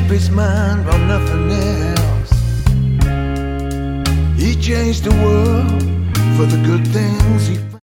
his mind on nothing else. He changed the world for the good things he